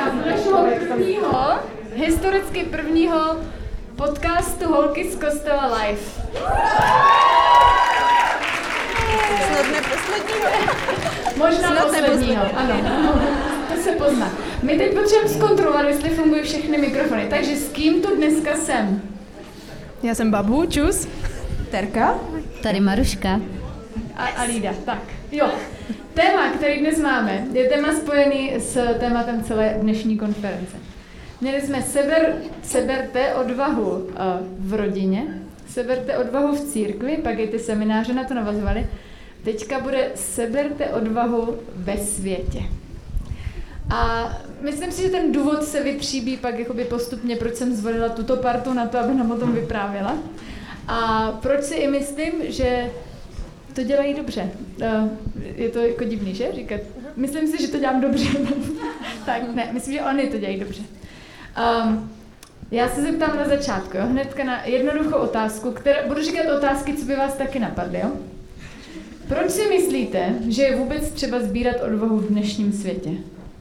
našeho historicky prvního podcastu Holky z kostela live. Snad neposledního. Možná posledního, ano. To se pozná. My teď potřebujeme zkontrolovat, jestli fungují všechny mikrofony. Takže s kým tu dneska jsem? Já jsem Babu, čus. Terka. Tady Maruška. A Lída, tak. Jo. Téma, který dnes máme, je téma spojený s tématem celé dnešní konference. Měli jsme seberte odvahu v rodině, seberte odvahu v církvi, pak i ty semináře na to navazovaly. Teďka bude seberte odvahu ve světě. A myslím si, že ten důvod se vytříbí pak jakoby postupně, proč jsem zvolila tuto partu na to, aby nám o tom vyprávěla. A proč si i myslím, že to dělají dobře. Je to jako divný, že? Říkat. Myslím si, že to dělám dobře. Tak ne, myslím, že oni to dělají dobře. Já se zeptám na začátku, jo? Hnedka na jednoduchou otázku, budu říkat otázky, co by vás taky napadly, jo? Proč si myslíte, že je vůbec třeba sbírat odvahu v dnešním světě?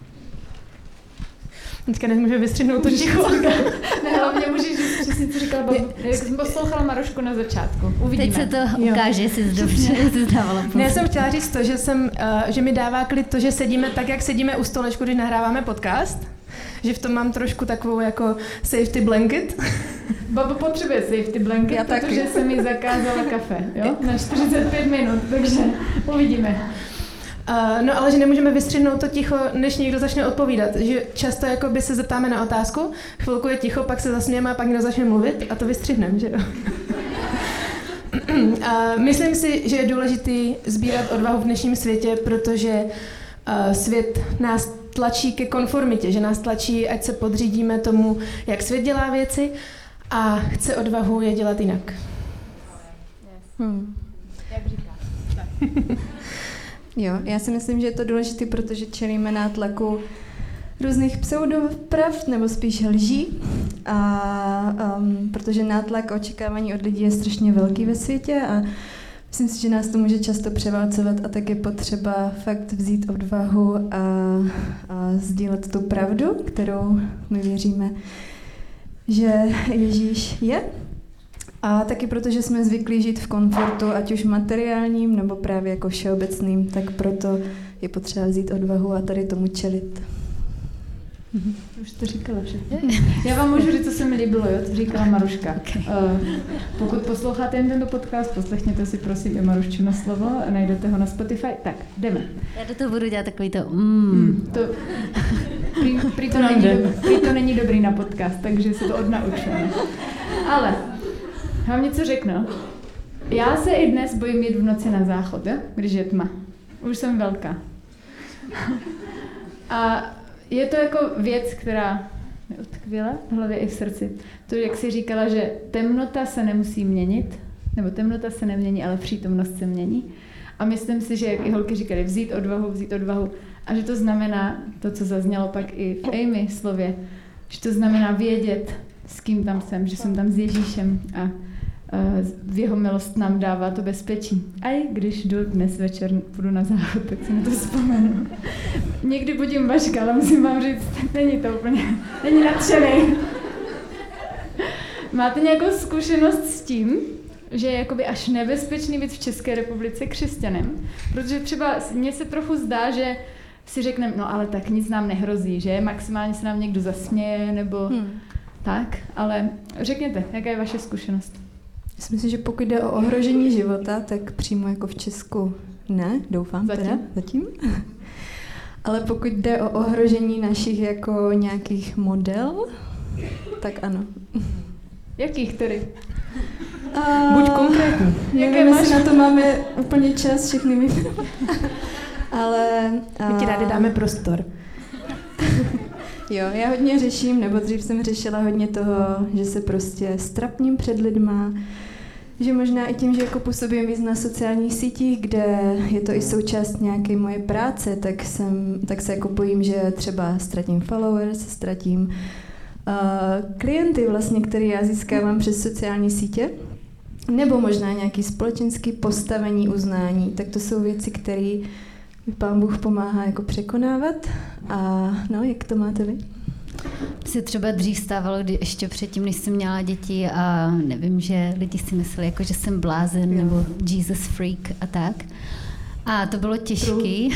Teďka nemůže vystřihnout to ticho. Ne, hlavně můžeš říct přesně, co říkala Babu. Jak jsem poslouchala Marušku na začátku. Uvidíme. Teď se to ukáže, jestli jsi dobře zdávala pozor. Ne, já jsem chtěla říct to, že mi dává klid to, že sedíme tak, jak sedíme u stolečku, když nahráváme podcast. Že v tom mám trošku takovou jako safety blanket. Babu potřebuje safety blanket, protože se mi zakázala kafe, jo? Na 45 minut, takže uvidíme. No ale že nemůžeme vystřihnout to ticho, než někdo začne odpovídat. Že často jakoby se zeptáme na otázku, chvilku je ticho, pak se zasmějeme a pak někdo začne mluvit a to vystřihneme, že jo? Myslím si, že je důležitý sbírat odvahu v dnešním světě, protože svět nás tlačí ke konformitě, že nás tlačí, ať se podřídíme tomu, jak svět dělá věci a chce odvahu je dělat jinak. Jak říkáš? Tak. Jo, já si myslím, že je to důležité, protože čelíme nátlaku různých pseudopravd nebo spíš lží, a protože nátlak očekávání od lidí je strašně velký ve světě a myslím si, že nás to může často převálcovat a tak je potřeba fakt vzít odvahu a sdílet tu pravdu, kterou my věříme, že Ježíš je. A taky protože jsme zvyklí žít v komfortu, ať už materiálním nebo právě jako všeobecným, tak proto je potřeba vzít odvahu a tady tomu čelit. Už to říkala všechno. Já vám můžu říct, co se mi líbilo, jo? To říkala Maruška. Okay. Pokud posloucháte jen tento podcast, poslechněte si prosím i Maruščino slovo, najdete ho na Spotify. Tak, jdeme. Já do toho budu dělat takový to Prý to není dobrý na podcast, takže se to odnaučíme. Ale mám něco řeknu. Já se i dnes bojím jít v noci na záchod, jo? Když je tma. Už jsem velká. A je to jako věc, která mi utkvěla v hlavě i v srdci. To, jak jsi říkala, že temnota se nemusí měnit, nebo temnota se nemění, ale přítomnost se mění. A myslím si, že jak i holky říkaly, vzít odvahu, a že to znamená to, co zaznělo pak i v Amy slově, že to znamená vědět, s kým tam jsem, že jsem tam s Ježíšem a v jeho milost nám dává to bezpečí. A i když dnes večer půjdu na záchod, tak si na to vzpomenu. Někdy budím Vaška, ale musím vám říct, není to úplně, není nadšený. Máte nějakou zkušenost s tím, že je jakoby až nebezpečný být v České republice křesťanem? Protože třeba mně se trochu zdá, že si řekneme, no ale tak nic nám nehrozí, že maximálně se nám někdo zasměje, nebo tak, ale řekněte, jaká je vaše zkušenost? Myslím si, že pokud jde o ohrožení života, tak přímo jako v Česku ne, doufám zatím. Ale pokud jde o ohrožení našich jako nějakých model, tak ano. Jakých tedy? Buď konkrétní. Nevím, jestli na to máme úplně čas všechny vyjmenovat. Ale... My ti rádi dáme prostor. Jo, já hodně řeším, nebo dřív jsem řešila hodně toho, že se prostě strapním před lidma, že možná i tím, že jako působím víc na sociálních sítích, kde je to i součást nějaké moje práce, tak se jako bojím, že třeba ztratím followers, ztratím klienty vlastně, které já získávám přes sociální sítě, nebo možná nějaké společenské postavení, uznání, tak to jsou věci, které Pán Bůh pomáhá jako překonávat. A no, jak to máte vy? se třeba dřív stávalo, kdy ještě předtím, než jsem měla děti a nevím, že lidi si mysleli, jako, že jsem blázen nebo Jesus freak a tak. A to bylo těžký.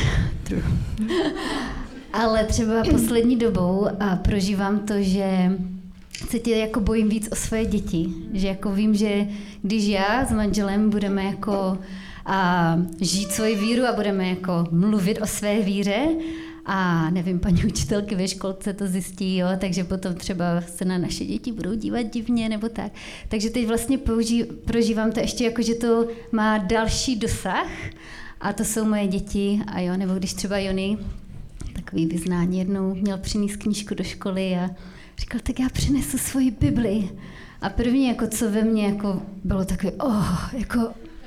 Ale třeba poslední dobou a prožívám to, že se tě jako bojím víc o své děti. Že jako vím, že když já s manželem budeme jako žít svoji víru a budeme jako mluvit o své víře, a nevím, paní učitelky ve školce to zjistí, jo, takže potom třeba se na naše děti budou dívat divně nebo tak. Takže teď vlastně prožívám to ještě jako, že to má další dosah a to jsou moje děti a jo, nebo když třeba Jony, takový vyznání, jednou měl přinést knížku do školy a říkal, tak já přinesu svoji Bibli. A první, jako co ve mně, jako bylo takové, jako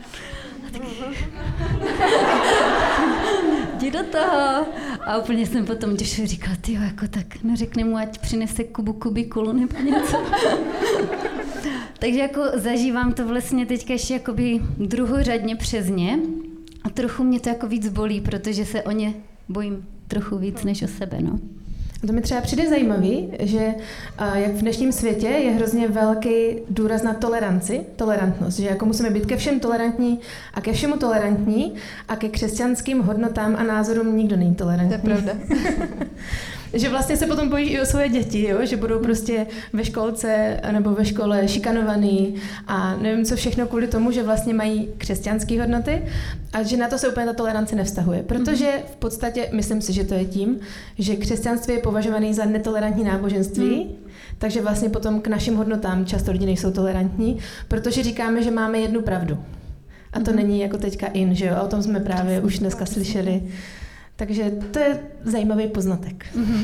jdi do toho. A úplně jsem potom Joshua říkala, tyjo, jako tak neřekne mu, ať přinese kubikulu nebo něco. Takže jako zažívám to vlastně teďka ještě jakoby druhořadně přes ně a trochu mě to jako víc bolí, protože se o ně bojím trochu víc než o sebe, no. To mi třeba přijde zajímavý, že jak v dnešním světě je hrozně velký důraz na tolerantnost, že jako musíme být ke všem tolerantní a ke všemu tolerantní a ke křesťanským hodnotám a názorům nikdo není tolerantní. To je pravda. Že vlastně se potom bojí i o svoje děti, jo? Že budou prostě ve školce nebo ve škole šikanovaný a nevím co všechno kvůli tomu, že vlastně mají křesťanské hodnoty a že na to se úplně ta tolerance nevztahuje. Protože v podstatě, myslím si, že to je tím, že křesťanství je považované za netolerantní náboženství, takže vlastně potom k našim hodnotám často lidi nejsou tolerantní, protože říkáme, že máme jednu pravdu. A to není jako teďka že jo? A o tom jsme právě už dneska slyšeli. Takže to je zajímavý poznatek.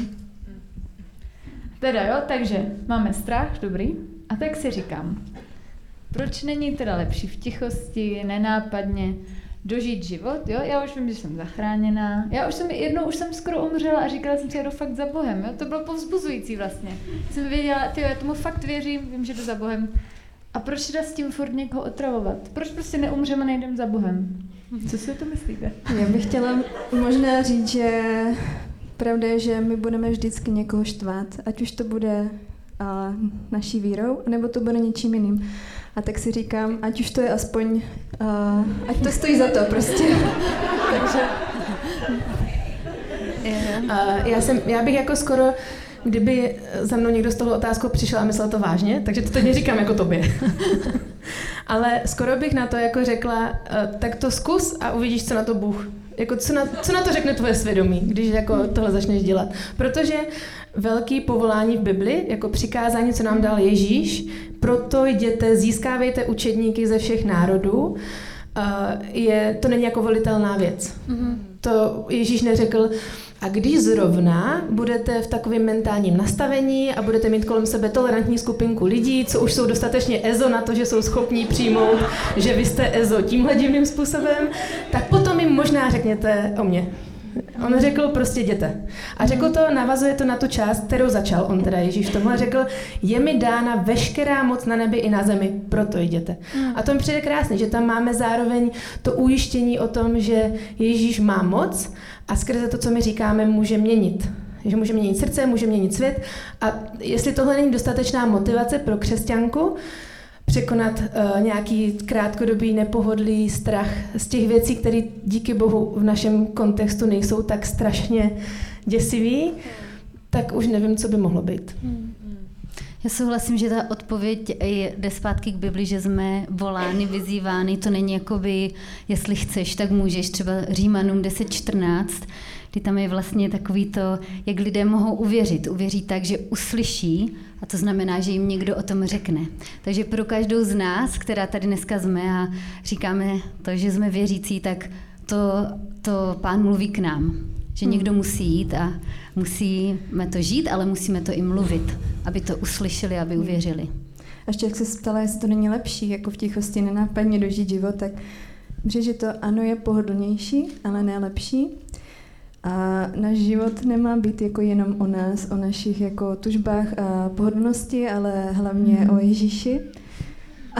Teda jo, takže máme strach, dobrý. A tak si říkám, proč není teda lepší v tichosti, nenápadně dožít život, jo? Já už vím, že jsem zachráněná. Jednou už jsem skoro umřela a říkala jsem si, já jdu fakt za Bohem, jo? To bylo povzbuzující vlastně. Jsem věděla, tyjo, já tomu fakt věřím, vím, že jdu za Bohem. A proč teda s tím furt někoho otravovat? Proč prostě neumřeme a nejdem za Bohem? Co si to myslíte? Já bych chtěla možná říct, že pravda je, že my budeme vždycky někoho štvát, ať už to bude naší vírou, nebo to bude něčím jiným. A tak si říkám, ať už to je aspoň, ať to stojí za to prostě. Takže... Já bych jako skoro, kdyby za mnou někdo s touhle otázkou přišel a myslel to vážně, takže to teď neříkám jako tobě. Ale skoro bych na to jako řekla, tak to zkus a uvidíš, co na to Bůh. Jako co na to řekne tvoje svědomí, když jako tohle začneš dělat. Protože velký povolání v Bibli, jako přikázání, co nám dal Ježíš, proto jděte, získávejte učedníky ze všech národů, to není jako volitelná věc. To Ježíš neřekl, a když zrovna budete v takovém mentálním nastavení a budete mít kolem sebe tolerantní skupinku lidí, co už jsou dostatečně ezo na to, že jsou schopní přijmout, že vy jste ezo tímhle divným způsobem, tak potom jim možná řekněte o mně. On řekl prostě jděte. A řekl to, navazuje to na tu část, kterou začal on teda Ježíš v tomhle, řekl, je mi dána veškerá moc na nebi i na zemi, proto jděte. A to mi přijde krásně, že tam máme zároveň to ujištění o tom, že Ježíš má moc a skrze to, co my říkáme, může měnit. Že může měnit srdce, může měnit svět. A jestli tohle není dostatečná motivace pro křesťanku, překonat nějaký krátkodobý nepohodlý strach z těch věcí, které díky Bohu v našem kontextu nejsou tak strašně děsivý, tak už nevím, co by mohlo být. Já souhlasím, že ta odpověď jde zpátky k Bibli, že jsme volány, vyzývány, to není jakoby, jestli chceš, tak můžeš, třeba Římanům 10:14, kdy tam je vlastně takový to, jak lidé mohou uvěřit. Uvěří tak, že uslyší, a to znamená, že jim někdo o tom řekne. Takže pro každou z nás, která tady dneska jsme a říkáme to, že jsme věřící, tak to Pán mluví k nám. Že někdo musí jít a musíme to žít, ale musíme to i mluvit, aby to uslyšeli, aby uvěřili. A ještě jak se ptala, jestli to není lepší, jako v tichosti nenápadně dožít život, tak myslím, že to ano je pohodlnější, ale ne lepší. A náš život nemá být jako jenom o nás, o našich jako tužbách a pohodlnosti, ale hlavně o Ježíši. A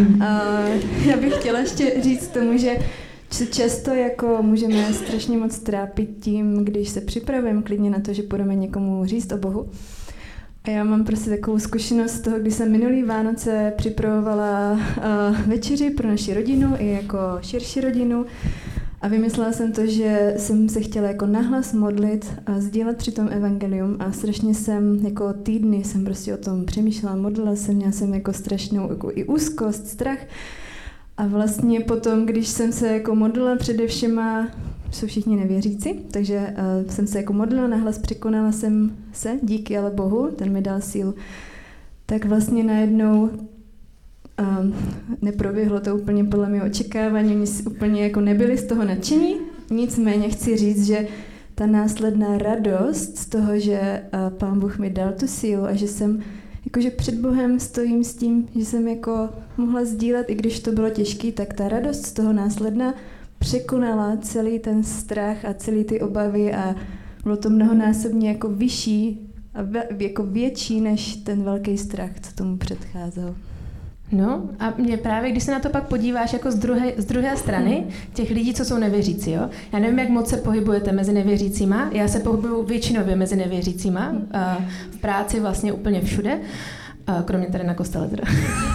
já bych chtěla ještě říct tomu, že často jako můžeme strašně moc trápit tím, když se připravujeme klidně na to, že budeme někomu říct o Bohu. A já mám prostě takovou zkušenost z toho, kdy jsem minulý Vánoce připravovala večeři pro naši rodinu i jako širší rodinu. A vymyslela jsem to, že jsem se chtěla jako nahlas modlit a sdílet při tom evangelium a strašně jsem jako týdny jsem prostě o tom přemýšlela, modlila jsem, měla jsem jako strašnou jako i úzkost, strach. A vlastně potom, když jsem se jako modlila především, jsou všichni nevěřící, takže jsem se jako modlila, nahlas překonala jsem se, díky ale Bohu, ten mi dal sílu. Tak vlastně najednou neproběhlo to úplně podle mého očekávání, oni úplně jako nebyli z toho nadšení, nicméně chci říct, že ta následná radost z toho, že Pán Bůh mi dal tu sílu a že jsem jakože před Bohem stojím s tím, že jsem jako mohla sdílet, i když to bylo těžké, tak ta radost z toho následná překonala celý ten strach a celý ty obavy a bylo to mnohonásobně jako vyšší a jako větší než ten velký strach, co tomu předcházel. No a mě právě, když se na to pak podíváš jako z druhé strany, těch lidí, co jsou nevěřící, jo? Já nevím, jak moc se pohybujete mezi nevěřícíma, já se pohybuju většinově mezi nevěřícíma, v práci vlastně úplně všude, kromě tady na kostele teda.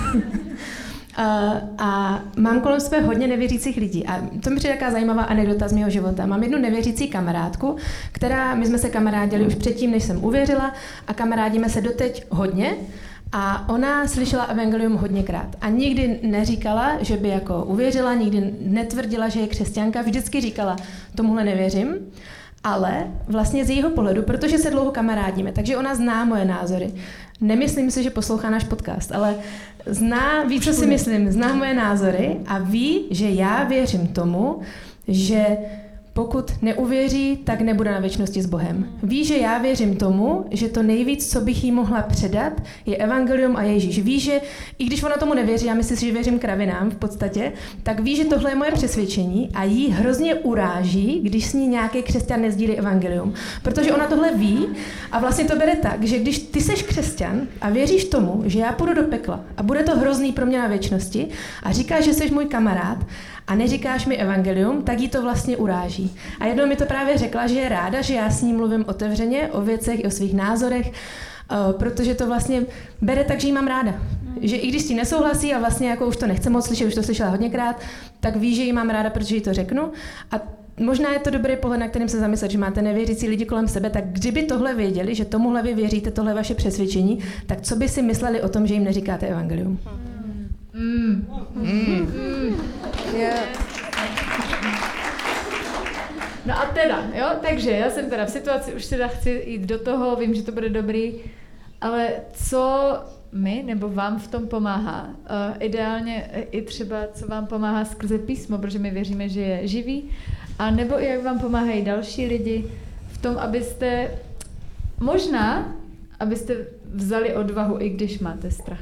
A mám kolem sebe hodně nevěřících lidí a to mi přijde taková zajímavá anekdota z mého života. Mám jednu nevěřící kamarádku, my jsme se kamarádili už předtím, než jsem uvěřila a kamarádíme se doteď hodně. A ona slyšela evangelium hodněkrát a nikdy neříkala, že by jako uvěřila, nikdy netvrdila, že je křesťanka, vždycky říkala, tomuhle nevěřím, ale vlastně z jejího pohledu, protože se dlouho kamarádíme, takže ona zná moje názory. Nemyslím si, že poslouchá náš podcast, ale ví, co si myslím, zná moje názory a ví, že já věřím tomu, že pokud neuvěří, tak nebude na věčnosti s Bohem. Ví, že já věřím tomu, že to nejvíc, co bych jí mohla předat, je evangelium a Ježíš. Ví, že i když ona tomu nevěří, já myslím si, že věřím kravinám v podstatě, tak ví, že tohle je moje přesvědčení a jí hrozně uráží, když s ní nějaký křesťan nezdílí evangelium. Protože ona tohle ví a vlastně to bere tak, že když ty seš křesťan a věříš tomu, že já půjdu do pekla a bude to hrozný pro mě na věčnosti a říkáš, že jsi můj kamarád a neříkáš mi evangelium, tak jí to vlastně uráží. A jednou mi to právě řekla, že je ráda, že já s ní mluvím otevřeně o věcech i o svých názorech, protože to vlastně bere tak, že jí mám ráda. Že i když s tím nesouhlasí a vlastně jako už to nechce moc slyšet, už to slyšela hodněkrát, tak ví, že jí mám ráda, protože jí to řeknu. A možná je to dobrý pohled, na kterým se zamyslet, že máte nevěřící lidi kolem sebe, tak kdyby tohle věděli, že tomuhle vy věříte, tohle vaše přesvědčení, tak co by si mysleli o tom, že jim neříkáte evangelium? No a teda, jo, takže já jsem teda v situaci, už teda chci jít do toho, vím, že to bude dobrý, ale co mi nebo vám v tom pomáhá? Ideálně i třeba, co vám pomáhá skrze písmo, protože my věříme, že je živý, a nebo i jak vám pomáhají další lidi v tom, abyste vzali odvahu, i když máte strach.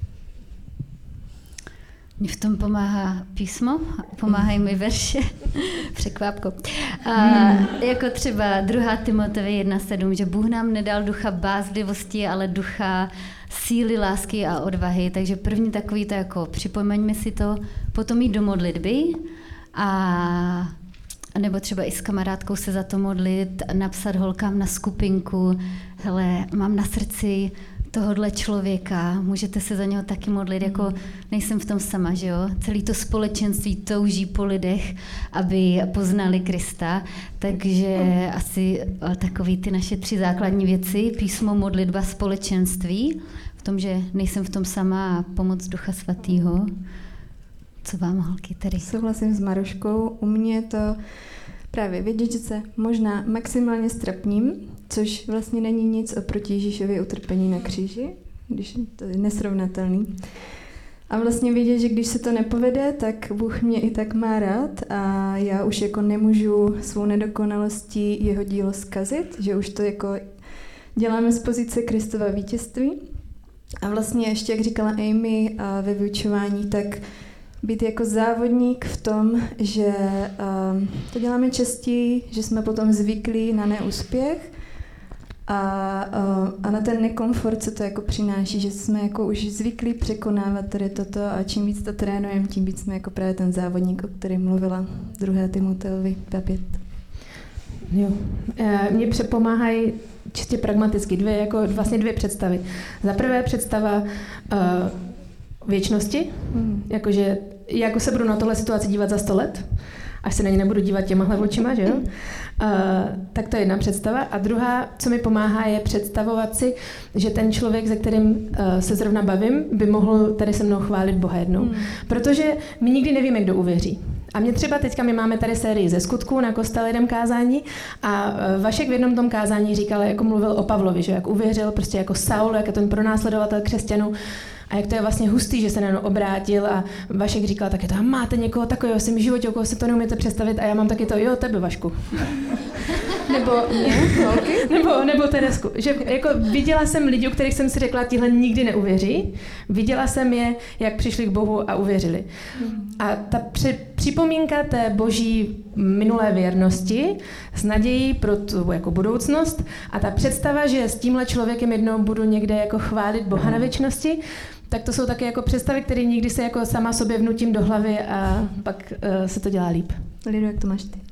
Mně v tom pomáhá písmo, pomáhají mi verše, překvápko. Jako třeba 2. Timoteovi 1:7, že Bůh nám nedal ducha bázlivosti, ale ducha síly, lásky a odvahy. Takže první takový to jako připomeňme si to, potom jít do modlitby a nebo třeba i s kamarádkou se za to modlit, napsat holkám na skupinku, hele, mám na srdci tohodle člověka, můžete se za něho taky modlit, jako nejsem v tom sama, že jo? Celé to společenství touží po lidech, aby poznali Krista, takže asi takový ty naše 3 základní věci, písmo, modlitba, společenství, v tom, že nejsem v tom sama a pomoc Ducha Svatýho. Co vám, holky, tady? Souhlasím s Maruškou, u mě je to právě vědět, že se možná maximálně strapním, což vlastně není nic oproti Ježíšově utrpení na kříži, když to je nesrovnatelný. A vlastně vědět, že když se to nepovede, tak Bůh mě i tak má rád a já už jako nemůžu svou nedokonalostí jeho dílo zkazit, že už to jako děláme z pozice Kristova vítězství. A vlastně ještě, jak říkala Amy ve vyučování, tak být jako závodník v tom, že to děláme častěji, že jsme potom zvyklí na neúspěch a na ten nekomfort, co to jako přináší, že jsme jako už zvyklí překonávat tady toto a čím víc to trénujeme, tím víc jsme jako právě ten závodník, o kterém mluvila 2. Timoteovi 5. Jo. Mně pomáhají čistě pragmaticky, vlastně dvě představy. Za prvé představa věčnosti, jakože jako se budu na tohle situaci dívat za 100 let, až se na ně nebudu dívat těmahle očima, že jo? Tak to je jedna představa. A druhá, co mi pomáhá, je představovat si, že ten člověk, se kterým se zrovna bavím, by mohl tady se mnou chválit Boha jednou. Protože my nikdy nevíme, kdo uvěří. A mě třeba teďka, my máme tady sérii ze skutků na Kostelidem kázání a Vašek v jednom tom kázání říkal, jako mluvil o Pavlovi, že jak uvěřil, prostě jako Saul, jak je ten pronásledovatel křesťanů a jak to je vlastně hustý, že se na něj obrátil a Vašek říkal taky to, a máte někoho takového v svém životě, koho si to neumíte představit a já mám taky to, jo, tebe, Vašku. Nebo nebo Teresku. Že jako viděla jsem lidi, u kterých jsem si řekla, tihle nikdy neuvěří. Viděla jsem je, jak přišli k Bohu a uvěřili. A ta připomínka té boží minulé věrnosti s nadějí pro tu jako budoucnost a ta představa, že s tímhle člověkem jednou budu někde jako chválit Boha na věčnosti, tak to jsou taky jako představy, které nikdy se jako sama sobě vnutím do hlavy a pak se to dělá líp. Lido, jak to máš ty?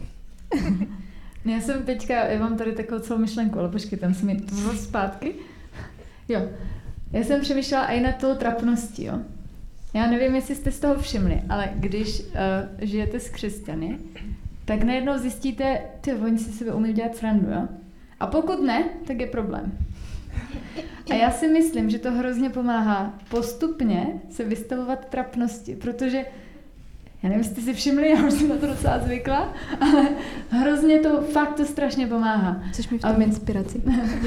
Já mám tady takovou celou myšlenku, ale počkej, tam se mi zpátky. Jo, já jsem přemýšlela i nad tou trapností, jo. Já nevím, jestli jste z toho všimli, ale když žijete s křesťany, tak najednou zjistíte, oni si sebe umí dělat srandu, jo. A pokud ne, tak je problém. A já si myslím, že to hrozně pomáhá postupně se vystavovat trapnosti, protože já nevím, jestli jste si všimli, já už jsem na to docela zvykla, ale hrozně to strašně pomáhá. Chceš mi v tom inspiraci?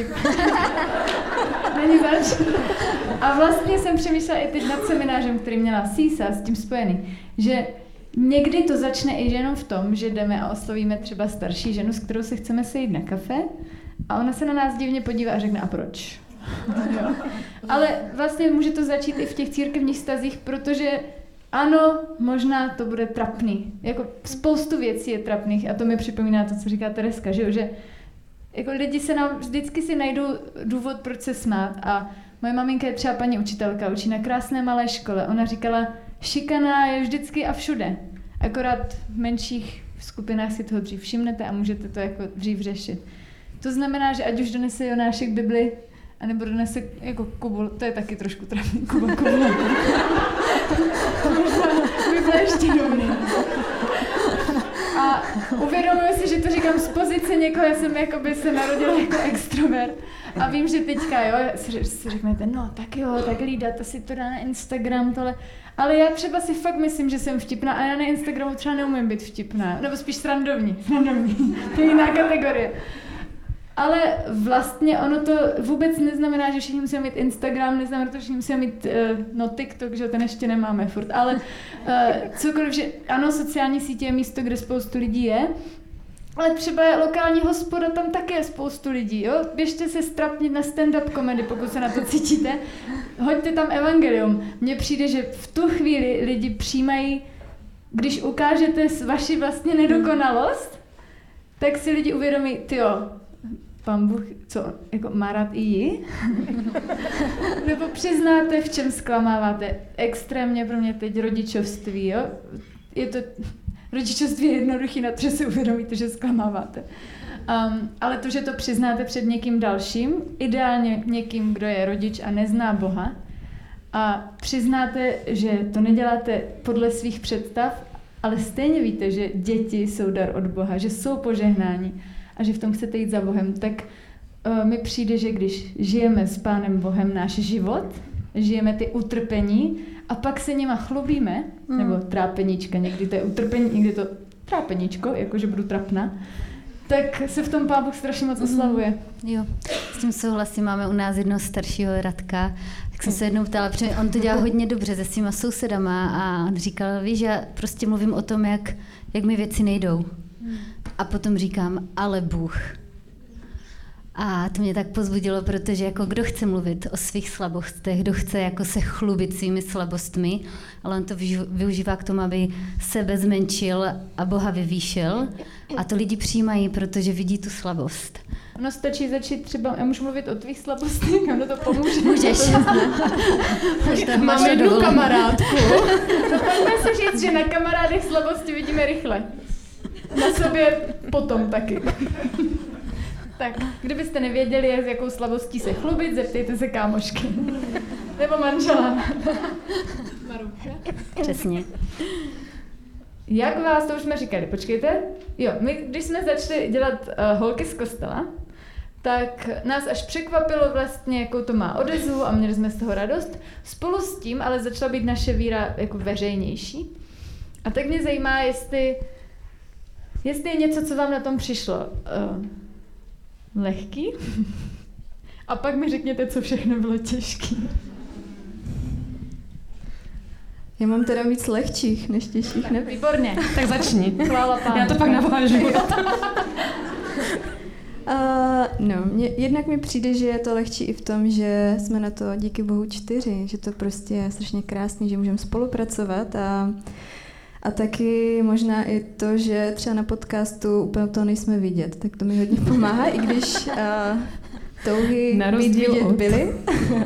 Není zač. A vlastně jsem přemýšlela i teď nad seminářem, který měla Sísa s tím spojený, že někdy to začne i jenom v tom, že jdeme a oslovíme třeba starší ženu, s kterou se chceme sejít na kafe a ona se na nás divně podívá a řekne, a proč? Jo. Ale vlastně může to začít i v těch církevních vztazích, protože ano, možná to bude trapný. Jako spoustu věcí je trapných a to mi připomíná to, co říká Tereska, že jako lidi se nám vždycky si najdou důvod, proč se smát a moje maminka je třeba paní učitelka, učí na krásné malé škole. Ona říkala, šikana je vždycky a všude. Akorát v menších skupinách si toho dřív všimnete a můžete to jako dřív řešit. To znamená, že ať už donese Jonášek Bibli, anebo donese jako Kubu, to je taky trošku trapný, Kubu. Bible ještě dobrý. A uvědomuji si, že to říkám z pozice někoho, já jsem jakoby se narodila jako extrovert a vím, že teďka, jo, si řeknete, no tak jo, tak Lída, to si to dá na Instagram, tohle. Ale já třeba si fakt myslím, že jsem vtipná a já na Instagramu třeba neumím být vtipná, nebo spíš srandovní, to je jiná kategorie. Ale vlastně ono to vůbec neznamená, že všichni musíme mít Instagram, neznamená to, že všichni musíme mít TikTok, že ten ještě nemáme furt, ale cokoliv, že ano, sociální sítě je místo, kde spoustu lidí je, ale třeba je lokální hospoda, tam také je spoustu lidí, jo? Běžte se strapnit na stand-up komedy, pokud se na to cítíte, hoďte tam evangelium. Mně přijde, že v tu chvíli lidi přijímají, když ukážete vaši vlastně nedokonalost, tak si lidi uvědomí, tyjo, Pán Bůh, co, jako má rád i ji? Nebo přiznáte, v čem zklamáváte. Extrémně pro mě teď rodičovství, jo? Je to, rodičovství je jednoduchý na to, že si uvědomíte, že zklamáváte. Ale to, že to přiznáte před někým dalším, ideálně někým, kdo je rodič a nezná Boha, a přiznáte, že to neděláte podle svých představ, ale stejně víte, že děti jsou dar od Boha, že jsou požehnání, a že v tom chcete jít za Bohem, tak mi přijde, že když žijeme s Pánem Bohem náš život, žijeme ty utrpení a pak se nima chlubíme, nebo trápeníčka, někdy to je utrpení, někdy to trápeníčko, jakože budu trapná, tak se v tom Pán Bůh strašně moc oslavuje. Jo, s tím souhlasím, máme u nás jednoho staršího Radka, tak jsem se jednou ptala, protože on to dělá hodně dobře se svýma sousedama a on říkal, víš, já prostě mluvím o tom, jak mi věci nejdou. A potom říkám, ale Bůh. A to mě tak povzbudilo, protože jako kdo chce mluvit o svých slabostech, kdo chce jako se chlubit svými slabostmi, ale on to využívá k tomu, aby sebe zmenšil a Boha vyvýšil. A to lidi přijímají, protože vidí tu slabost. Ono stačí začít třeba, já můžu mluvit o tvých slabostech, ono to pomůže. Můžeš. Mám jednu kamarádku. To pojďme si říct, že na kamarádech slabosti vidíme rychle. Na sobě potom taky. Tak, kdybyste nevěděli, s jakou slavostí se chlubit, zeptejte se kámošky. Nebo manžela. Marucha. Přesně. Jak vás, to už jsme říkali, počkejte. Jo, my, když jsme začali dělat holky z kostela, tak nás až překvapilo vlastně, jakou to má odezvu a měli jsme z toho radost. Spolu s tím ale začala být naše víra jako veřejnější. A tak mě zajímá, jestli je něco, co vám na tom přišlo lehký. A pak mi řekněte, co všechno bylo těžký. Já mám teda víc lehčích než těžších, ne? Výborně. Tak začni. Chvála Pánu. Já to pak navážu. Jednak mi přijde, že je to lehčí i v tom, že jsme na to díky Bohu 4, že to prostě je strašně krásný, že můžeme spolupracovat a taky možná i to, že třeba na podcastu úplně to nejsme vidět, tak to mi hodně pomáhá, i když touhy být vidět byly.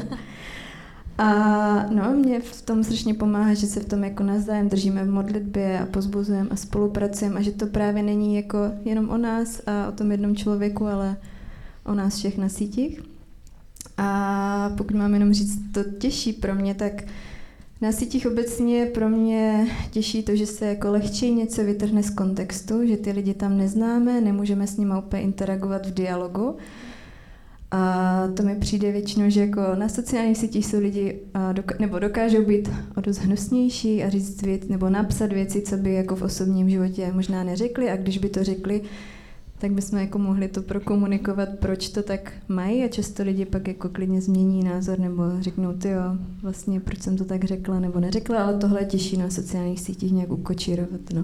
A mě v tom strašně pomáhá, že se v tom jako navzájem držíme v modlitbě a pozbuzujeme a spolupracujeme a že to právě není jako jenom o nás a o tom jednom člověku, ale o nás všech na sítích. A pokud mám jenom říct to těžší pro mě, tak na sítích obecně pro mě těší to, že se jako lehčej něco vytrhne z kontextu, že ty lidi tam neznáme, nemůžeme s nimi úplně interagovat v dialogu. A to mi přijde většinou, že jako na sociálních sítích jsou lidi, nebo dokážou být o dost hnusnější a říct nebo napsat věci, co by jako v osobním životě možná neřekli a když by to řekli, tak bychom jako mohli to prokomunikovat, proč to tak mají a často lidi pak jako klidně změní názor nebo řeknou, tyjo, vlastně proč jsem to tak řekla nebo neřekla, ale tohle je těžší na sociálních sítích nějak ukočírovat, no.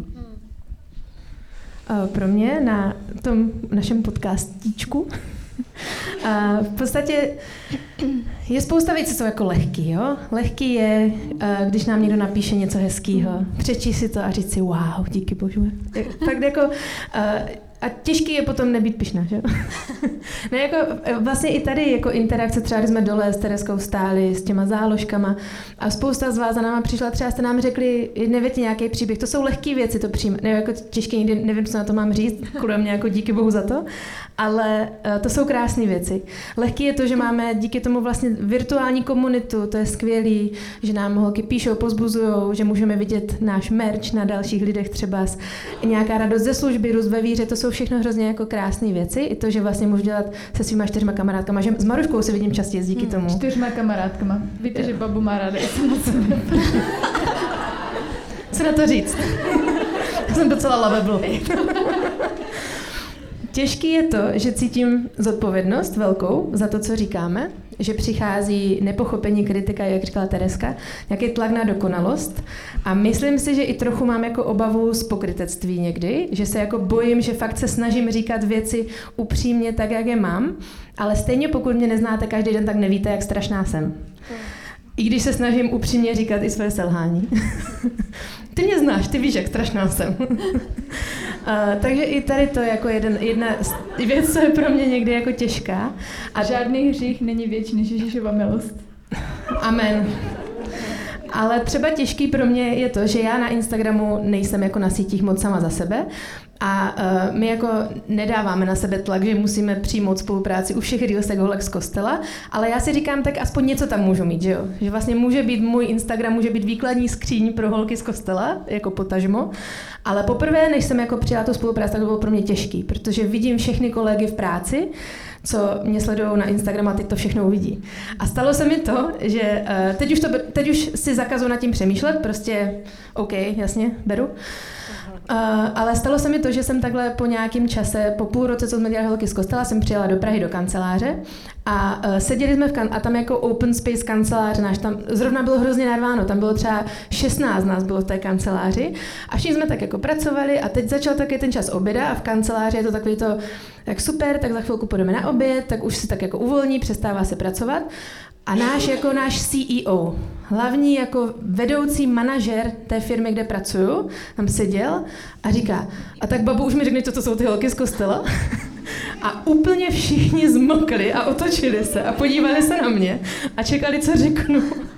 Pro mě na tom našem podcastíčku v podstatě je spousta věcí, co jsou jako lehký, jo? Lehký je, když nám někdo napíše něco hezkýho, přečíst si to a říct si wow, díky božu. Fakt jako, a těžký je potom nebýt pyšná, že jo? No jako vlastně i tady jako interakce, třeba když jsme dole s Tereskou stáli s těma záložkama a spousta z vás za náma přišla, třeba jste nám řekli, nevíte nějaký příběh, to jsou lehké věci, to přijme, ne, jako těžké, nikdy nevím, co na to mám říct, kromě jako díky bohu za to, ale to jsou krásné věci. Lehký je to, že máme díky tomu vlastně virtuální komunitu, to je skvělý, že nám holky píšou, pozbuzujou, že můžeme vidět náš merch na dalších lidech třeba, nějaká radost ze služby, růst ve víře, to jsou všechno hrozně jako krásné věci. I to, že vlastně můžu dělat se svýma 4 kamarádkama, že s Maruškou se vidím častěji díky tomu. 4 kamarádkama. Víte, že babu má ráda i sama sebe. Co na to říct? Jsem docela lovable. Těžký je to, že cítím zodpovědnost velkou za to, co říkáme, že přichází nepochopení, kritika, jak říkala Tereska, nějaký tlak na dokonalost a myslím si, že i trochu mám jako obavu z pokrytectví někdy, že se jako bojím, že fakt se snažím říkat věci upřímně tak, jak je mám, ale stejně pokud mě neznáte každý den, tak nevíte, jak strašná jsem. I když se snažím upřímně říkat i své selhání. Ty mě znáš, ty víš, jak strašná jsem. Takže i tady to je jako jedna věc, co je pro mě někdy jako těžká. A žádný hřích není větší než Ježíšova milost. Amen. Ale třeba těžký pro mě je to, že já na Instagramu nejsem jako na sítích moc sama za sebe a my jako nedáváme na sebe tlak, že musíme přijmout spolupráci u všech reelsek holek z kostela, ale já si říkám, tak aspoň něco tam můžu mít, že jo? Že vlastně může být můj Instagram, může být výkladní skříň pro holky z kostela, jako potažmo, ale poprvé, než jsem jako přijala tu spolupráci, tak to bylo pro mě těžký, protože vidím všechny kolegy v práci, co mě sledují na Instagramu a teď to všechno uvidí. A stalo se mi to, že teď už si zakazuju nad tím přemýšlet, prostě OK, jasně, beru. Ale stalo se mi to, že jsem takhle po nějakém čase, po půl roce, co jsme dělali holky z kostela, jsem přijela do Prahy do kanceláře a seděli jsme a tam jako open space kancelář náš, tam zrovna bylo hrozně narváno, tam bylo třeba 16 nás bylo v té kanceláři a všichni jsme tak jako pracovali a teď začal taky ten čas oběda a v kanceláři je to takový to, tak super, tak za chvilku půjdeme na oběd, tak už si tak jako uvolní, přestává se pracovat. A náš CEO, hlavní jako vedoucí manažer té firmy, kde pracuju, tam seděl a říká, a tak babu, už mi řekni, co jsou ty holky z kostela? A úplně všichni zmokli a otočili se a podívali se na mě a čekali, co řeknu.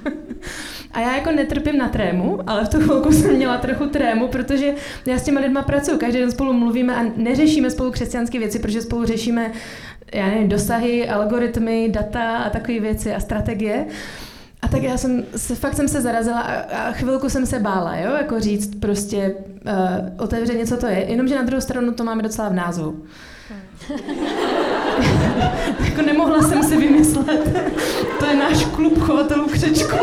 A já jako netrpím na trému, ale v tu chvilku jsem měla trochu trému, protože já s těma lidma pracuju, každý den spolu mluvíme a neřešíme spolu křesťanské věci, protože spolu řešíme já nevím, dosahy, algoritmy, data a takové věci a strategie. A tak já fakt jsem se zarazila a chvilku jsem se bála, jo, jako říct prostě otevřeně, co to je. Jenomže na druhou stranu to máme docela v názvu. Jako nemohla jsem si vymyslet. To je náš klub chovatelů křečků.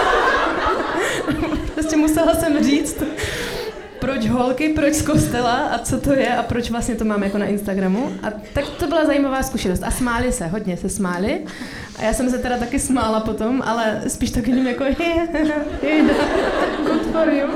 Prostě musela jsem říct, proč holky, proč z kostela a co to je a proč vlastně to máme jako na Instagramu. A tak to byla zajímavá zkušenost. A smáli se, hodně se smáli. A já jsem se teda taky smála potom, ale spíš taky ním jako good for you.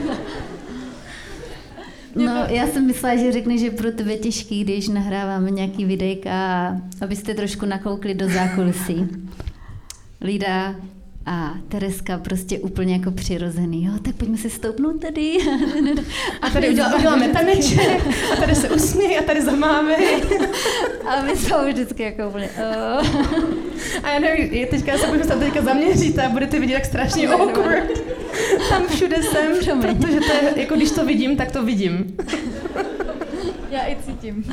No, já jsem myslela, že řekne, že pro tebe těžký, když nahráváme nějaký videjka, abyste trošku nakoukli do zákulisí. Lída a Tereska prostě úplně jako přirozený. Jo, tak pojďme si stoupnout tady. A tady uděláme taneček, a tady se usměj, a tady zamávej. A my jsou vždycky jako úplně... A já nevím, teďka se můžu teďka zaměřit a budete vidět, jak strašně awkward. Tam všude jsem, protože to je, jako když to vidím, tak to vidím. Já i cítím.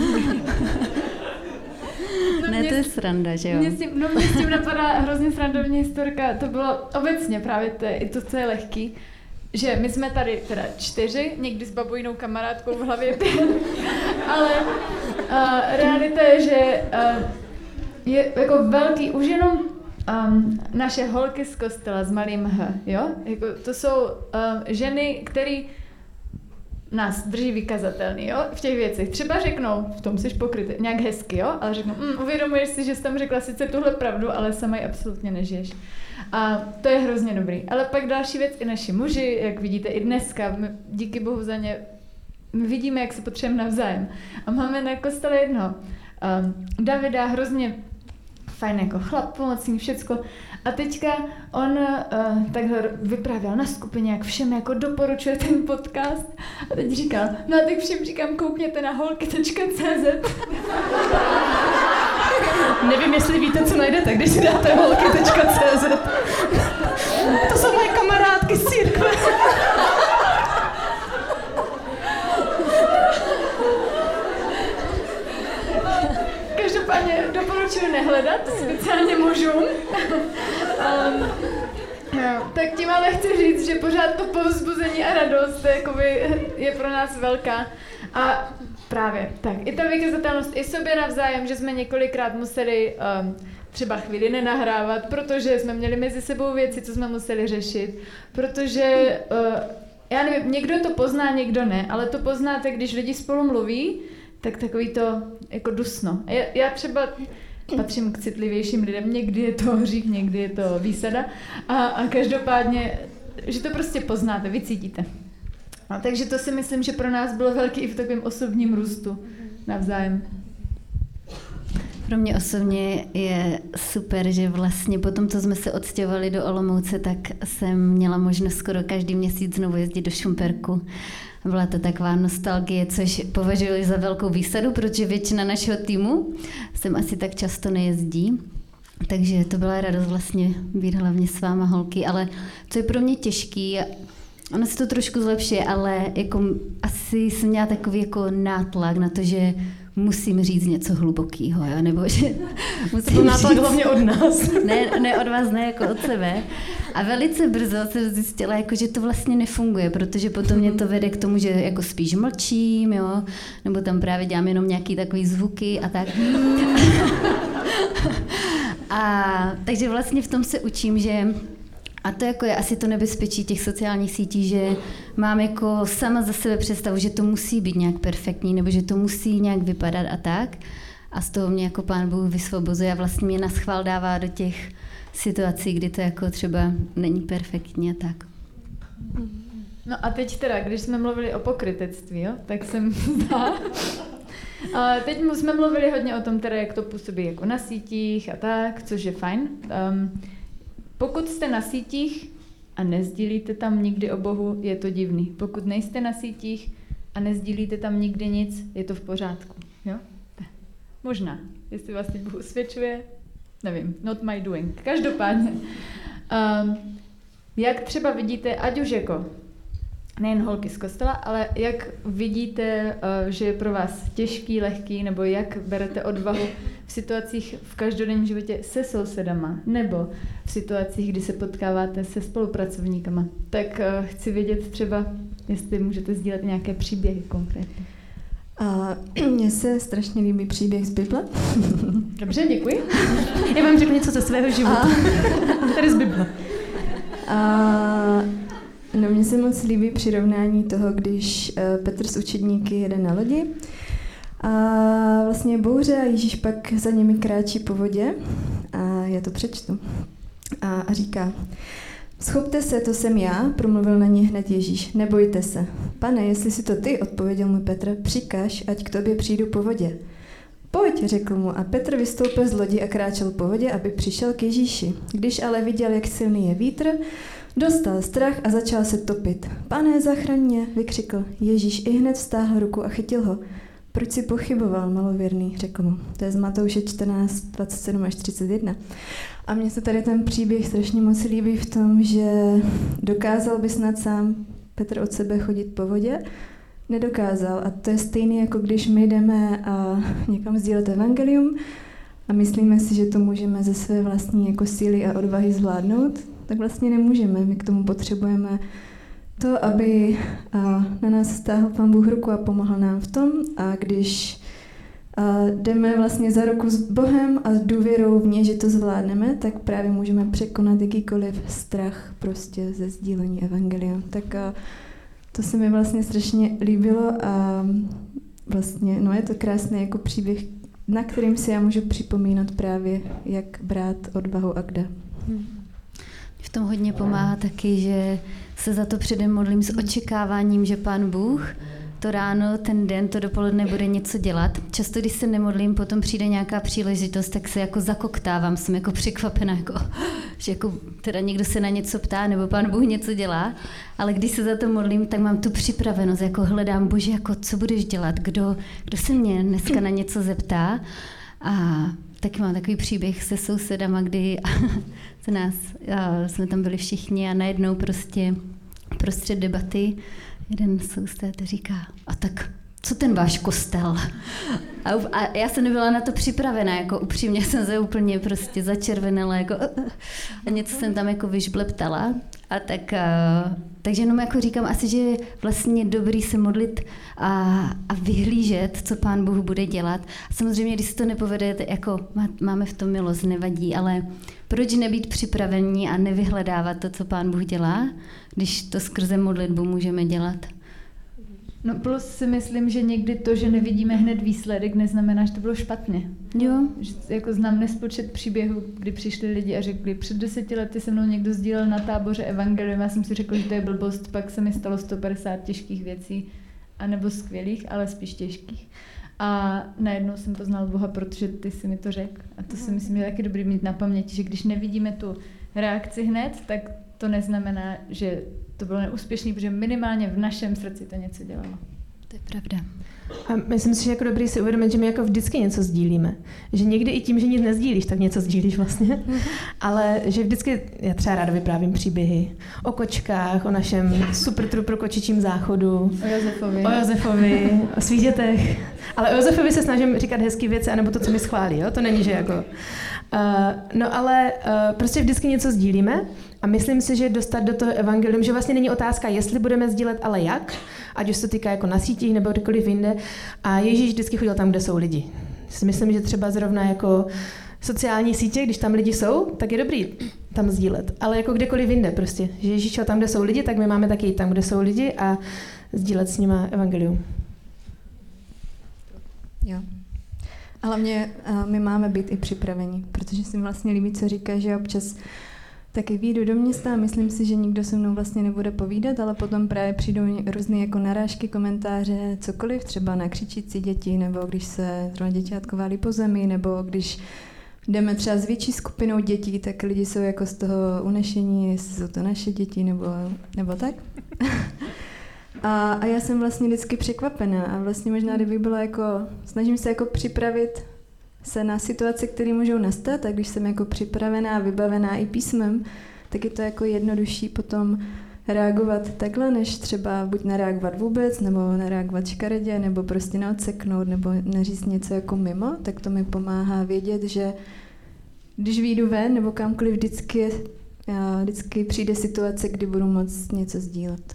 Ne, to je sranda, že jo? Mě s tím napadá hrozně srandovní historka. To bylo obecně právě to, co je lehký, že my jsme tady teda 4, někdy s babujinou kamarádkou v hlavě 5, ale realita je, že je jako velký, už jenom naše holky z kostela s malým H, jo? Jako, to jsou ženy, které nás drží vykazatelný, jo, v těch věcech. Třeba řeknou, v tom jsi pokrytý, nějak hezky, jo, ale řeknou, uvědomuješ si, že jsi tam řekla sice tuhle pravdu, ale sama ji absolutně nežiješ. A to je hrozně dobrý. Ale pak další věc, i naši muži, jak vidíte i dneska, my, díky bohu za ně, my vidíme, jak se potřebujeme navzájem. A máme na kostele jednoho Davida, hrozně fajn jako chlap, pomocný, všecko. A teďka on takhle vyprávěl na skupině, jak všem jako doporučuje ten podcast. A teď říkal, no a teď všem říkám, koukněte na holky.cz. Nevím, jestli víte, co najdete, když si dáte holky.cz. To jsou moje kamarádky z církve. Každopádně doporučuji nehledat, speciálně mužům. Tak tím ale chci říct, že pořád to povzbuzení a radost je pro nás velká. A právě tak, i ta vykazatelnost i sobě navzájem, že jsme několikrát museli třeba chvíli nenahrávat, protože jsme měli mezi sebou věci, co jsme museli řešit, protože já nevím, někdo to pozná, někdo ne, ale to poznáte, když lidi spolu mluví, tak takový to jako dusno. Já třeba patřím k citlivějším lidem, někdy je to hřích, někdy je to výsada a každopádně, že to prostě poznáte, vycítíte. A takže to si myslím, že pro nás bylo velký i v takovém osobním růstu navzájem. Pro mě osobně je super, že vlastně po tom, co jsme se odstěhovali do Olomouce, tak jsem měla možnost skoro každý měsíc znovu jezdit do Šumperku. Byla to taková nostalgie, což považuji za velkou výsadu, protože většina našeho týmu sem asi tak často nejezdí. Takže to byla radost vlastně být hlavně s váma holky, ale co je pro mě těžký, ono se to trošku zlepšuje, ale jako asi jsem měla takový jako nátlak na to, že musím říct něco hlubokýho, jo? Nebo že musím to nátlak hlavně od nás. Ne od vás, ne jako od sebe. A velice brzo jsem zjistila, jako, že to vlastně nefunguje, protože potom mě to vede k tomu, že jako spíš mlčím, jo? Nebo tam právě dělám jenom nějaký takový zvuky a tak. A takže vlastně v tom se učím, že a to jako je asi to nebezpečí těch sociálních sítí, že mám jako sama za sebe představu, že to musí být nějak perfektní, nebo že to musí nějak vypadat a tak. A z toho mě jako Pán Bůh vysvobozuje a vlastně mě naschvál dává do těch situací, kdy to jako třeba není perfektní a tak. No a teď teda, když jsme mluvili o pokrytectví, jo, tak jsem zdá. Teď jsme mluvili hodně o tom teda, jak to působí jako na sítích a tak, což je fajn. Pokud jste na sítích a nezdílíte tam nikdy o Bohu, je to divný. Pokud nejste na sítích a nezdílíte tam nikdy nic, je to v pořádku. Jo? Možná. Jestli vás teď Bůh usvědčuje, nevím. Not my doing. Každopádně. Jak třeba vidíte, ať už jako nejen holky z kostela, ale jak vidíte, že je pro vás těžký, lehký, nebo jak berete odvahu v situacích v každodenním životě se sousedama, nebo v situacích, kdy se potkáváte se spolupracovníkama. Tak chci vědět třeba, jestli můžete sdílet nějaké příběhy konkrétně. Mně se strašně líbí příběh z Bible. Dobře, děkuji. Já vám řeknu něco ze svého života. Tady z Bible. No, mně se moc líbí přirovnání toho, když Petr s učedníky jede na lodi a vlastně bouře a Ježíš pak za nimi kráčí po vodě a já to přečtu. A říká: Schopte se, to jsem já, promluvil na ní hned Ježíš. Nebojte se. Pane, jestli si to ty, odpověděl mu Petr, přikaž, ať k tobě přijdu po vodě. Pojď, řekl mu, a Petr vystoupil z lodi a kráčel po vodě, aby přišel k Ježíši. Když ale viděl, jak silný je vítr, dostal strach a začal se topit. Pane, zachraň mě, vykřikl. Ježíš ihned vztáhl ruku a chytil ho. Proč si pochyboval, malověrný, řekl mu. To je z Matouše 14, 27 až 31. A mně se tady ten příběh strašně moc líbí v tom, že dokázal by snad sám Petr od sebe chodit po vodě, nedokázal. A to je stejné, jako když my jdeme a někam sdílet evangelium a myslíme si, že to můžeme ze své vlastní jako síly a odvahy zvládnout, tak vlastně nemůžeme. My k tomu potřebujeme to, aby na nás stáhl Pán Bůh ruku a pomohl nám v tom. A když jdeme vlastně za ruku s Bohem a s důvěrou v něj, že to zvládneme, tak právě můžeme překonat jakýkoliv strach prostě ze sdílení evangelia. Tak to se mi vlastně strašně líbilo a vlastně, no je to krásný jako příběh, na kterým si já můžu připomínat právě, jak brát odvahu a kde. V tom hodně pomáhá taky, že se za to předem modlím s očekáváním, že Pán Bůh to ráno, ten den, to dopoledne bude něco dělat. Často, když se nemodlím, potom přijde nějaká příležitost, tak se jako zakoktávám, jsem jako překvapená, jako, že jako teda někdo se na něco ptá, nebo Pán Bůh něco dělá, ale když se za to modlím, tak mám tu připravenost, jako hledám, Bože, jako co budeš dělat, kdo se mě dneska na něco zeptá. A taky mám takový příběh se sousedama, kdy jsme tam byli všichni a najednou prostě prostřed debaty jeden soused říká, a tak co ten váš kostel? A já jsem nebyla na to připravená, jako upřímně jsem se úplně prostě začervenala, jako a něco jsem tam jako vyžbleptala. A takže jenom jako říkám asi, že je vlastně dobrý se modlit a vyhlížet, co Pán Bůh bude dělat. A samozřejmě, když se to nepovede, jako máme v tom milost, nevadí, ale proč nebýt připravení a nevyhledávat to, co Pán Bůh dělá, když to skrze modlitbu můžeme dělat? No plus si myslím, že někdy to, že nevidíme hned výsledek, neznamená, že to bylo špatně. Jo. Že jako znám nespočet příběhů, kdy přišli lidi a řekli, před 10 lety se mnou někdo sdílel na táboře evangelium, já jsem si řekl, že to je blbost, pak se mi stalo 150 těžkých věcí, anebo skvělých, ale spíš těžkých. A najednou jsem poznal Boha, protože ty jsi mi to řekl. A to si myslím, že je taky dobrý mít na paměti, že když nevidíme tu reakci hned, tak to neznamená, že to bylo neúspěšný, protože minimálně v našem srdci to něco dělalo. To je pravda. A myslím si, že jako dobrý si uvědomit, že my jako vždycky něco sdílíme. Že někdy i tím, že nic nezdílíš, tak něco sdílíš vlastně. Ale že vždycky, já třeba ráda vyprávím příběhy o kočkách, o našem super trupro kočičím záchodu. O Josefovi, o svých dětech. Ale o Josefovi se snažím říkat hezký věci, anebo to, co mi schválí, jo? To není, že jako... No ale prostě vždycky něco sdílíme a myslím si, že dostat do toho evangelium, že vlastně není otázka, jestli budeme sdílet, ale jak, ať už se to týká jako na sítích nebo kdekoliv jinde. A Ježíš vždycky chodil tam, kde jsou lidi. Myslím, že třeba zrovna jako sociální sítě, když tam lidi jsou, tak je dobrý tam sdílet. Ale jako kdekoliv jinde prostě. Že Ježíš šel tam, kde jsou lidi, tak my máme taky jít tam, kde jsou lidi a sdílet s nima evangelium. Jo. Ale my máme být i připraveni, protože si vlastně líbí, co říká, že občas taky vyjdu do města a myslím si, že nikdo se mnou vlastně nebude povídat, ale potom právě přijdou různé jako narážky, komentáře, cokoliv, třeba na křičící děti, nebo když se zrovna děťátko válí po zemi, nebo když jdeme třeba s větší skupinou dětí, tak lidi jsou jako z toho unešení, jestli jsou to naše děti, nebo tak. A já jsem vlastně vždycky překvapená a vlastně možná, kdyby byla jako, snažím se jako připravit se na situace, které můžou nastat a když jsem jako připravená, vybavená i písmem, tak je to jako jednodušší potom reagovat takhle, než třeba buď nereagovat vůbec, nebo nereagovat škaredě, nebo prostě neodseknout, nebo neříct něco jako mimo, tak to mi pomáhá vědět, že když vyjdu ven nebo kamkoliv, vždycky přijde situace, kdy budu moct něco sdílet.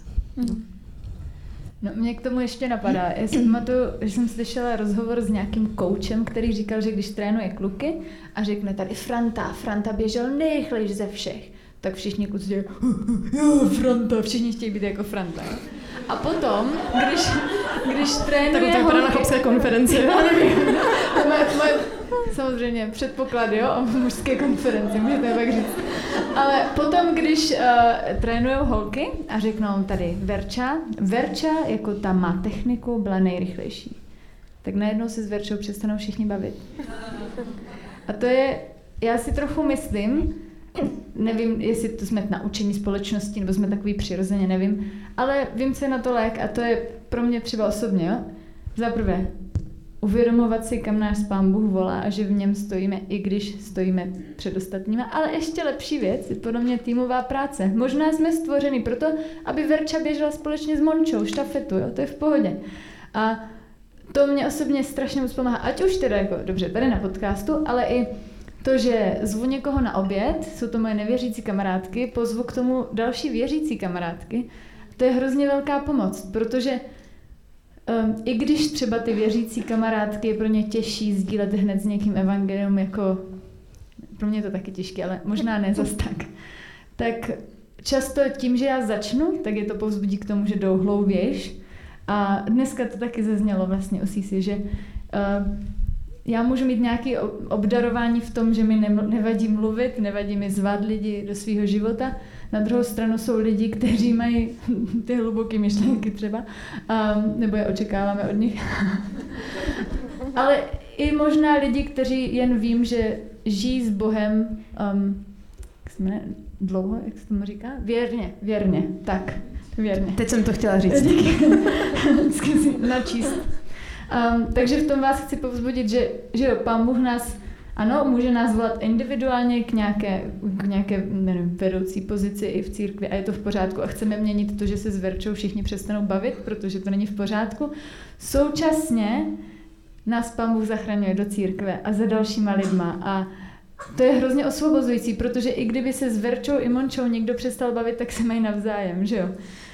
No, mě k tomu ještě napadá. Já si pamatuju, že jsem slyšela rozhovor s nějakým koučem, který říkal, že když trénuje kluky a řekne tady Franta běžel nejrychlejší ze všech, tak všichni kluci dělají jo, Franta, všichni chtějí být jako Franta. A potom, když trénuje tak to je na chlapské konferenci. Já nevím. To moje samozřejmě předpoklady, jo, o mužské konferenci, můžete tak říct. Ale potom, když trénujou holky a řeknou tady Verča, jako ta má techniku, byla nejrychlejší. Tak najednou se s Verčou přestanou všichni bavit. A to je, já si trochu myslím, nevím, jestli to jsme naučení společnosti, nebo jsme takový přirozeně, nevím, ale vím, co je na to lék a to je pro mě třeba osobně, jo. Za prvé, uvědomovat si, kam náš Pán Bůh volá a že v něm stojíme, i když stojíme před ostatními. Ale ještě lepší věc je podle mě týmová práce. Možná jsme stvořeni proto, aby Verča běžela společně s Mončou, štafetu, jo, to je v pohodě. A to mě osobně strašně moc pomáhá, ať už teda jako, dobře, tady na podcastu, ale i to, že zvu někoho na oběd, jsou to moje nevěřící kamarádky, pozvu k tomu další věřící kamarádky. To je hrozně velká pomoc, protože i když třeba ty věřící kamarádky je pro ně těžší sdílet hned s někým evangelium, jako pro mě je to taky těžké, ale možná ne zas tak často tím, že já začnu, tak je to povzbudí k tomu, že jdou hloubějš. A dneska to taky zaznělo vlastně u Sisi, že já můžu mít nějaké obdarování v tom, že mi nevadí mluvit, nevadí mi zvát lidi do svého života. Na druhou stranu jsou lidi, kteří mají ty hluboké myšlenky třeba, nebo je očekáváme od nich. Ale i možná lidi, kteří jen vím, že žijí s Bohem jak se jmenuje, dlouho, jak se tomu říká? Věrně, tak, věrně. Teď jsem to chtěla říct. Díky, načíst. Takže v tom vás chci povzbudit, že jo, Pán Bůh nás, ano, může nás volat individuálně k nějaké nevím, vedoucí pozici i v církvi a je to v pořádku a chceme měnit to, že se s Verčou všichni přestanou bavit, protože to není v pořádku. Současně nás Pán Bůh zachraňuje do církve a za dalšíma lidma a to je hrozně osvobozující, protože i kdyby se s Verčou i Mončou někdo přestal bavit, tak se mají navzájem, že jo.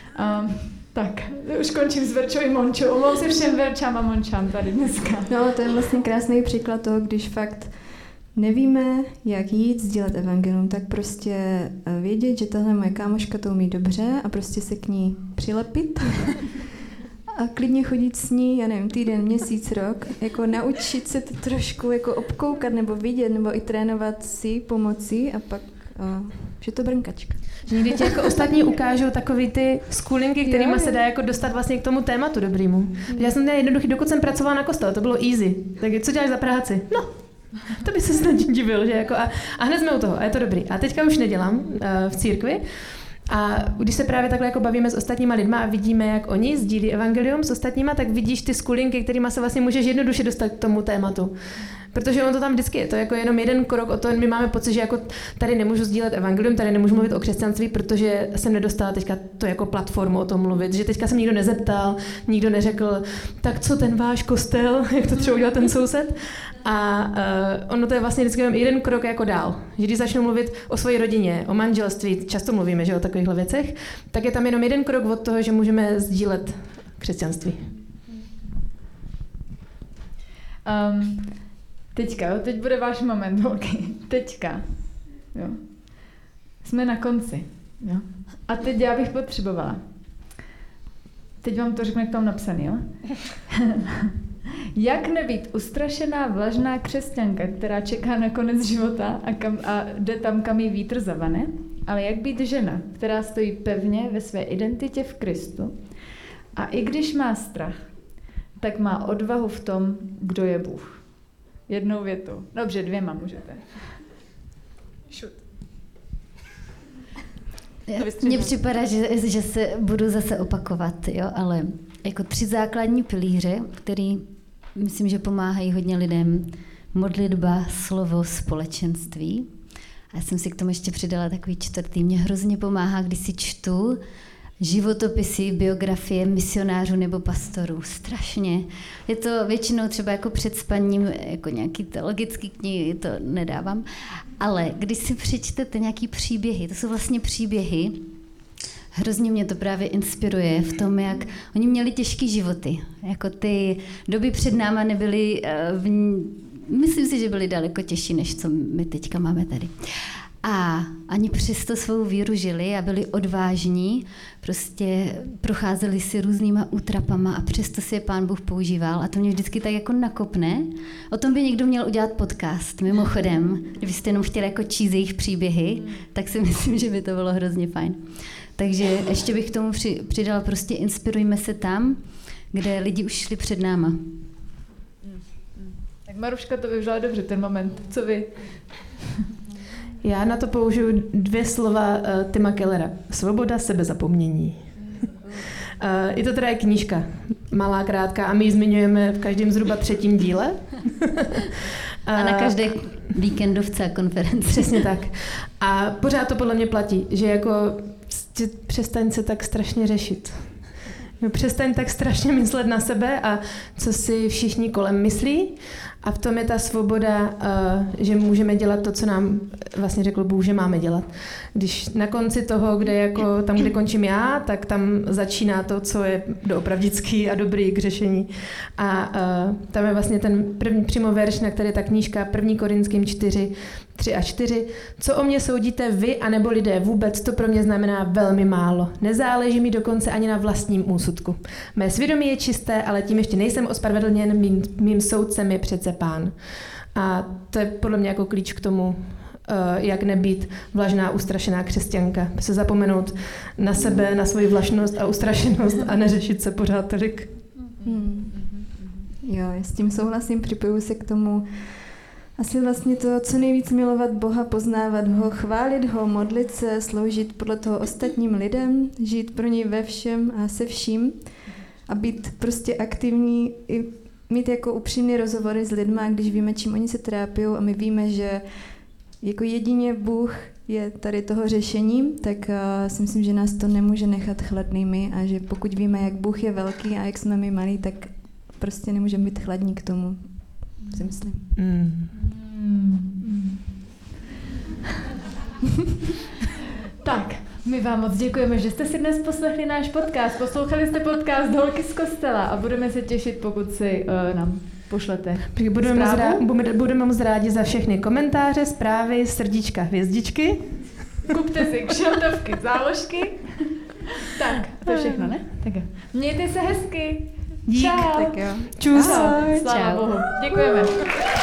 Tak, už končím s Verčou i Mončou. Omlouvám se všem Verčám a Mončám tady dneska. No, to je vlastně krásný příklad toho, když fakt nevíme, jak jít sdílet evangelium, tak prostě vědět, že tahle moje kámoška to umí dobře a prostě se k ní přilepit a klidně chodit s ní, já nevím, týden, měsíc, rok, jako naučit se to trošku jako obkoukat nebo vidět, nebo i trénovat si pomocí a pak že to brnkačka. Někdy ti jako ostatní ukážou takový ty skulinky, kterými se dá jako dostat vlastně k tomu tématu dobrýmu. Já jsem měla jednoduchý, dokud jsem pracovala na kostele, to bylo easy. Tak co děláš za práci? No, to by se snad divil, že jako a hned jsme u toho a je to dobrý. A teďka už nedělám v církvi. A když se právě takhle jako bavíme s ostatníma lidma a vidíme, jak oni sdílí evangelium s ostatníma, tak vidíš ty skulinky, kterými se vlastně můžeš jednoduše dostat k tomu tématu. Protože ono to tam vždycky je, to je jako jenom jeden krok o to, my máme pocit, že jako tady nemůžu sdílet evangelium, tady nemůžu mluvit o křesťanství, protože jsem nedostala teďka to jako platformu o tom mluvit, že teďka jsem nikdo nezeptal, nikdo neřekl, tak co ten váš kostel, jak to třeba udělal ten soused. A ono to je vlastně vždycky jenom jeden krok jako dál. Že když začnu mluvit o své rodině, o manželství, často mluvíme, že o takovýchhle věcech, tak je tam jenom jeden krok od toho, že můžeme sdílet křesťanství. Teďka, jo? Teď bude váš moment, holky. Teďka. Jo. Jsme na konci. Jo? A teď já bych potřebovala. Teď vám to řeknu, jak to mám napsaný, jo? Jak nebýt ustrašená, vlažná křesťanka, která čeká na konec života a jde tam, kam jí vítr zavane, ale jak být žena, která stojí pevně ve své identitě v Kristu a i když má strach, tak má odvahu v tom, kdo je Bůh. Jednou větou. Dobře, 2 můžete. Šut. Mně připadá, že se budu zase opakovat, jo, ale jako 3 základní pilíře, který myslím, že pomáhají hodně lidem. Modlitba, slovo, společenství. A já jsem si k tomu ještě přidala takový 4. Mě hrozně pomáhá, když si čtu životopisy, biografie misionářů nebo pastorů. Strašně. Je to většinou třeba jako před spaním, jako nějaký teologický knihy, to nedávám. Ale když si přečtete nějaký příběhy, to jsou vlastně příběhy, hrozně mě to právě inspiruje v tom, jak oni měli těžké životy. Jako ty doby před náma nebyly, myslím si, že byly daleko těžší, než co my teďka máme tady. A ani přesto svou víru žili a byli odvážní, prostě procházeli si různýma útrapama a přesto si je Pán Bůh používal a to mě vždycky tak jako nakopne. O tom by někdo měl udělat podcast, mimochodem. Kdybyste jenom chtěli jako číst jejich příběhy, tak si myslím, že by to bylo hrozně fajn. Takže ještě bych k tomu přidala, prostě inspirujme se tam, kde lidi už šli před náma. Tak Maruška to využila dobře ten moment. Co vy? Já na to použiju 2 slova Tima Kellera. Svoboda sebezapomnění. Je to teda knížka, malá, krátká, a my ji zmiňujeme v každém zhruba 3. díle. A na každé víkendovce a konferenci. Přesně tak. A pořád to podle mě platí, že jako přestaň se tak strašně řešit. Přestaň tak strašně myslet na sebe a co si všichni kolem myslí. A v tom je ta svoboda, že můžeme dělat to, co nám vlastně řekl Bůh, že máme dělat. Když na konci toho, tam, kde končím já, tak tam začíná to, co je doopravdický a dobrý k řešení. A tam je vlastně ten první přímo verš, na který je ta knížka 1. Korinským 4, 3 a 4. Co o mě soudíte vy, anebo lidé vůbec, to pro mě znamená velmi málo. Nezáleží mi dokonce ani na vlastním úsudku. Mé svědomí je čisté, ale tím ještě nejsem ospravedlněn, mým soudcem je přece Pán. A to je podle mě jako klíč k tomu, jak nebýt vlažná, ustrašená křesťanka. Se zapomenout na sebe, na svoji vlašnost a ustrašenost a neřešit se pořád tolik. Jo, já s tím souhlasím, připojuji se k tomu. Asi vlastně to, co nejvíc milovat Boha, poznávat ho, chválit ho, modlit se, sloužit podle toho ostatním lidem, žít pro něj ve všem a se vším a být prostě aktivní, i mít jako upřímné rozhovory s lidma, když víme, čím oni se trápí a my víme, že jako jedině Bůh je tady toho řešení, tak si myslím, že nás to nemůže nechat chladnými a že pokud víme, jak Bůh je velký a jak jsme my malí, tak prostě nemůžeme být chladní k tomu, si myslím. Tak, my vám moc děkujeme, že jste si dnes poslechli náš podcast. Poslouchali jste podcast Holky z kostela a budeme se těšit, pokud si nám pošlete Budeme moc rádi za všechny komentáře, zprávy, srdíčka, hvězdičky. Kupte si kšeltovky, záložky. Tak, to je všechno, ne? Tak jo. Mějte se hezky. Dík. Čau. Tak jo. Čus. Sláva Bohu. Děkujeme.